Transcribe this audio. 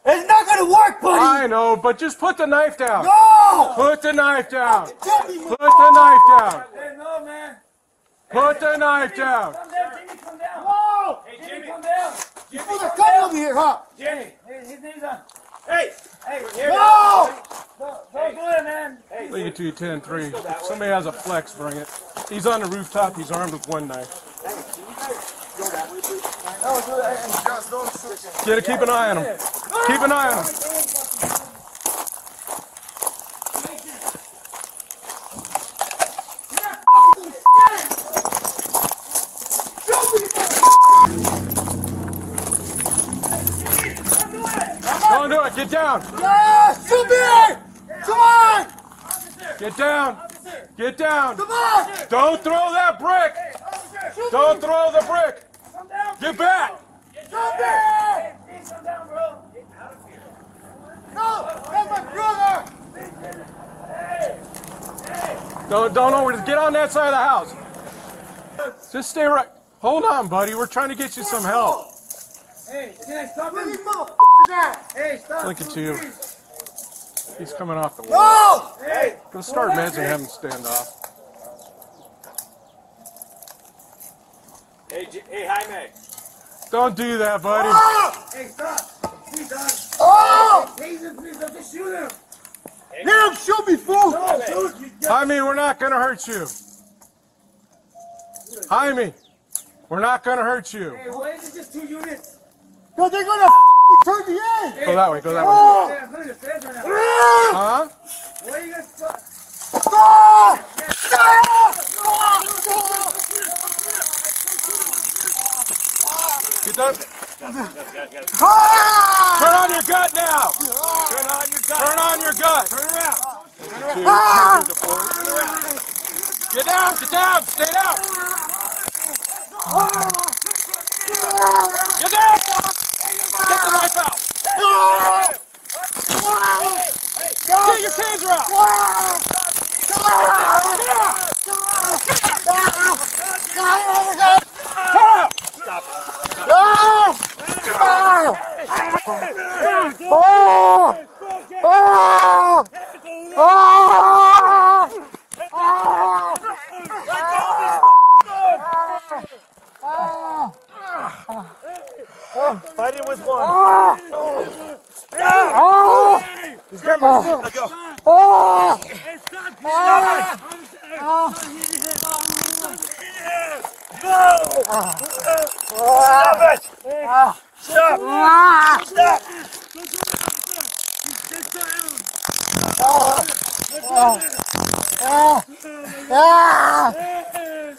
It's not gonna work, buddy! I know, but just put the knife down. No! Put the knife down. Tell me, Put the knife down. Hey, no, man. Put the knife down. Come down, Jimmy, come down. No! Hey, Jimmy, come down. You Jimmy, put a come gun down. over here, huh? Jimmy, hey, his name's on. Hey, here. No! Don't do it, man. Hey, Leave it to you 10-3. If somebody has a flex, bring it. He's on the rooftop. He's armed with one knife. Get it. Keep an eye on him. Keep an eye on him. Don't do it. Get down. Yeah! Shoot me! Come on! Get down. Get down. Come on! Don't throw that brick. Don't throw the brick. come down. Get back. Shoot me! Please come down, bro. No! That's my brother! Don't over. Get on that side of the house. Just stay right. Hold on, buddy. We're trying to get you some help. Hey, can I stop Where him? these motherfuckers at? Hey, stop. Lincoln to you. He's coming off the wall. No! Hey, Go start meds and have him stand off. hey, Jaime. Don't do that, buddy. Oh! Hey, stop. Please, Don. Oh! Taser, please, don't just shoot him. Let him shoot me, fool! No, shoot. Jaime, we're not going to hurt you. Jaime, we're not going to hurt you. Hey, why is it just 2 units? Cause they're gonna turn me in! Go that way. Go that way. Oh! Hey, I'm putting the feds right now. Huh? Why are you guys stop? No! Get done. Ah! Turn on your gut now. Turn on your gut. Turn on your gut. Turn around. Ah! Get down. Get down. Stay down. Get down. Get the knife out. Get your taser out. Fighting with one. He's got my foot. Let go. Oh! Stop it! Stop! Stop! Ah!